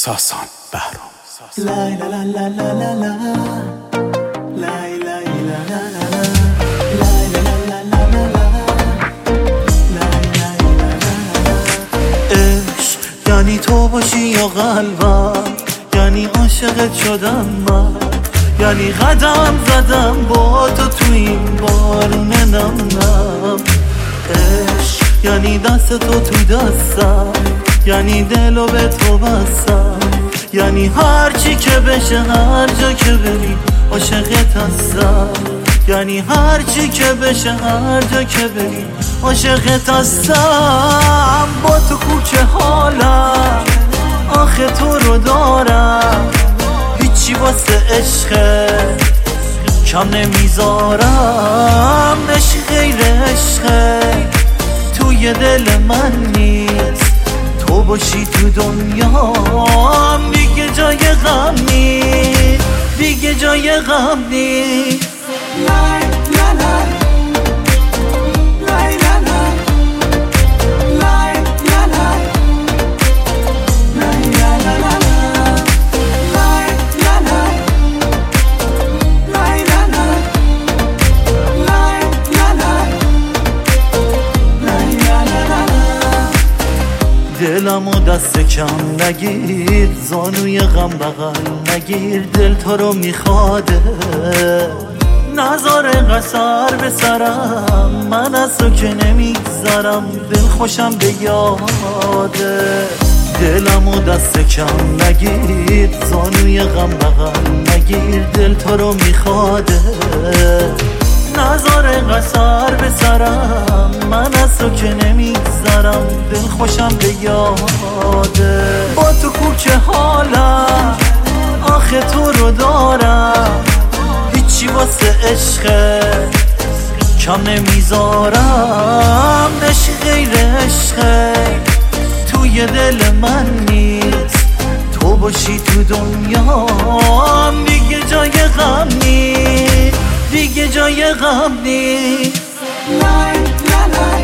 ساسان بهرام. لا لا لا لا لا لا لا لا لا لا لا عشق یعنی تو باشی یا قلبم، یعنی عاشقت شدم من، یعنی قدم زدم با تو تو این بارون نم نم. عشق یعنی دست تو تو دستم، یعنی دلو به تو بستم، یعنی هرچی که بشه هر جا که بری عاشقت هستم، یعنی هرچی که بشه هر جا که بری عاشقت هستم. با تو کوچه حالم آخه تو رو دارم، هیچی واسه عشقه کم نمیذارم. عشق غیر عشقه توی دل من نیست، تو باشی تو دنیا دیگه جای غم نیست، دیگه جای غم نیست. دلمو دست کم نگیر، زانوی غم بغل نگیر، دل تو رو میخواده نذار قصر به سرم، من از تو که نمیگذرم، دل خوشم به یاده. دلمو دست کم نگیر، زانوی غم بغل نگیر، دل تو رو میخواده نذار قصر به سرم، من از تو که نمیگذرم، دل خوشم به یاده. با تو کوچه حالم آخه تو رو دارم، هیچی واسه عشقه کم نمیذارم. عشق غیر عشقه توی دل من نیست، تو باشی تو دنیا دیگه جای غم نیست، دیگه جای غم نیست. لا لا لا